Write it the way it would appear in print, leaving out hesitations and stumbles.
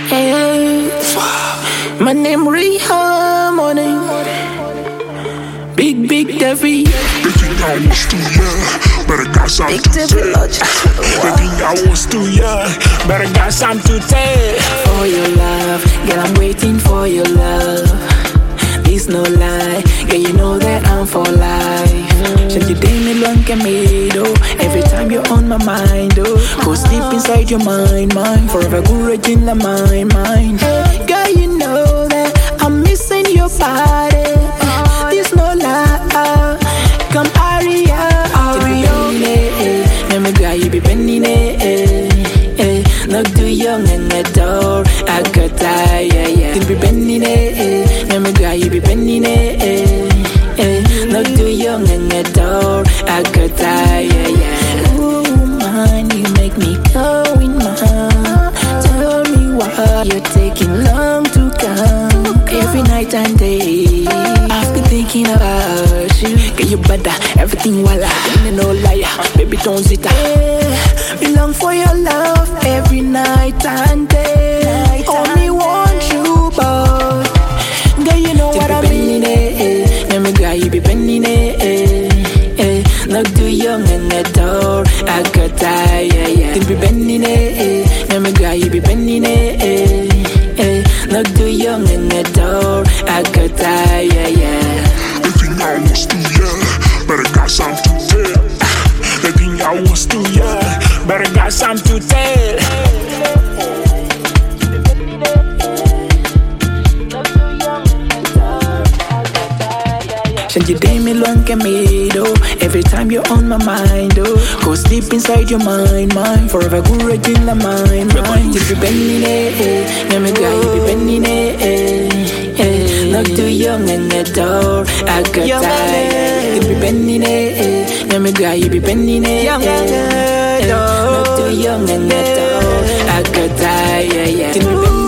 Hey, my name Rihanna. Big Devi. They think I was too young, but I got something to tell. They think I was too young, but I got something to tell. For your love, girl, I'm waiting for your love. It's no lie, girl, you know that I'm for life. Since you day me long can me do. Every time you're on my mind, oh, go sleep inside your mind. Forever good in the mind. Girl, you know that I'm missing your body. This no lie, come Aria. Never girl, you be bending it. Not too young and the door, I got tired, yeah. You be bending it, never girl, you be bending it. Not too young and the door, I got tired, yeah. Ooh, man, you make me go in my heart. Tell me why you're taking long to come. Every night and day, I've been thinking about you. Get you better, everything while I'm no liar. Baby, don't sit down. Me long for your love every night and day. Only want you, boy. Girl, you know what I mean. Never girl, you be bending it. Not too young and the door, I got tired, yeah. You be bending it. Never girl, you be bending it. Not too young and the door, I got tired, yeah. They think I was too young, but I got something to tell. They think I was too young, but I got something to tell. Since you day me long can me do. Every time you're on my mind, oh, go sleep inside your mind. Forever good in the mind. You be bending it, never girl, you be bending it. Not too young and the door, I got tired. You be bending it, never girl, you be bending it. Not too young and the door, I got tired, yeah.